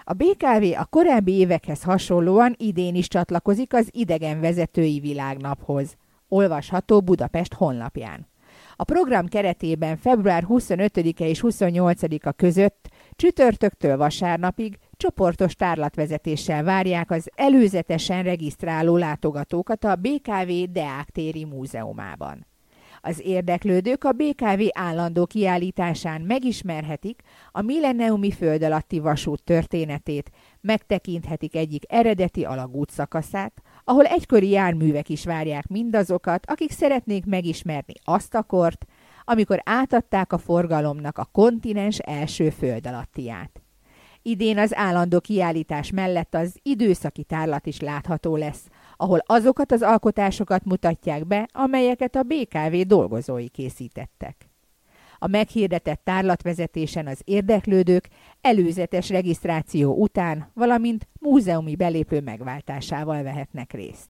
A BKV a korábbi évekhez hasonlóan idén is csatlakozik az idegenvezetői világnaphoz. Olvasható Budapest honlapján. A program keretében február 25-e és 28-a között csütörtöktől vasárnapig csoportos tárlatvezetéssel várják az előzetesen regisztráló látogatókat a BKV Deák téri múzeumában. Az érdeklődők a BKV állandó kiállításán megismerhetik a milleniumi föld alatti vasút történetét, megtekinthetik egyik eredeti alagút szakaszát, ahol egykori járművek is várják mindazokat, akik szeretnék megismerni azt a kort, amikor átadták a forgalomnak a kontinens első föld alattiát. Idén az állandó kiállítás mellett az időszaki tárlat is látható lesz, ahol azokat az alkotásokat mutatják be, amelyeket a BKV dolgozói készítettek. A meghirdetett tárlatvezetésen az érdeklődők előzetes regisztráció után, valamint múzeumi belépő megváltásával vehetnek részt.